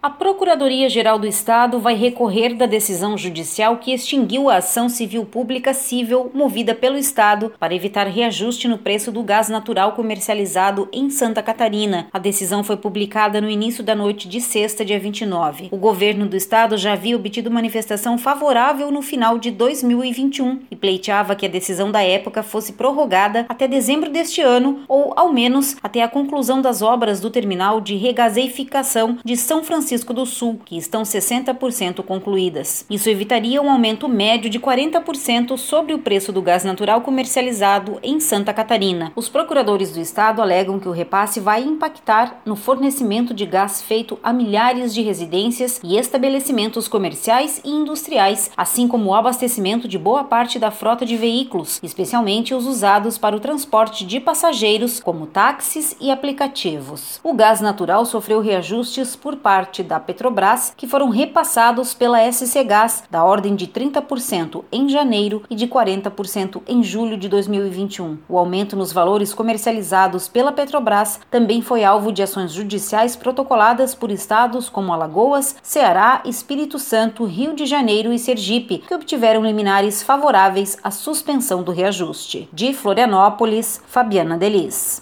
A Procuradoria-Geral do Estado vai recorrer da decisão judicial que extinguiu a ação civil pública cível movida pelo Estado para evitar reajuste no preço do gás natural comercializado em Santa Catarina. A decisão foi publicada no início da noite de sexta, dia 29. O governo do Estado já havia obtido manifestação favorável no final de 2021 e pleiteava que a decisão da época fosse prorrogada até dezembro deste ano ou, ao menos, até a conclusão das obras do terminal de regaseificação de São Francisco do Sul, que estão 60% concluídas. Isso evitaria um aumento médio de 40% sobre o preço do gás natural comercializado em Santa Catarina. Os procuradores do Estado alegam que o repasse vai impactar no fornecimento de gás feito a milhares de residências e estabelecimentos comerciais e industriais, assim como o abastecimento de boa parte da frota de veículos, especialmente os usados para o transporte de passageiros, como táxis e aplicativos. O gás natural sofreu reajustes por parte da Petrobras, que foram repassados pela SC Gás, da ordem de 30% em janeiro e de 40% em julho de 2021. O aumento nos valores comercializados pela Petrobras também foi alvo de ações judiciais protocoladas por estados como Alagoas, Ceará, Espírito Santo, Rio de Janeiro e Sergipe, que obtiveram liminares favoráveis à suspensão do reajuste. De Florianópolis, Fabiana Delis.